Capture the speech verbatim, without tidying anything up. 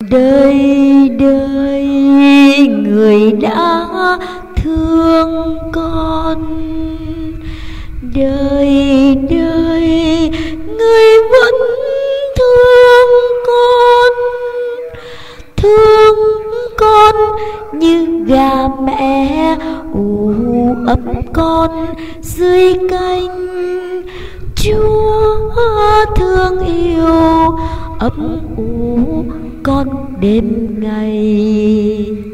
Đời đời người đã thương con, đời đời người vẫn thương con, thương con như gà mẹ ủ ấp con dưới cánh. Chúa thương yêu ấp ủ con đêm ngày.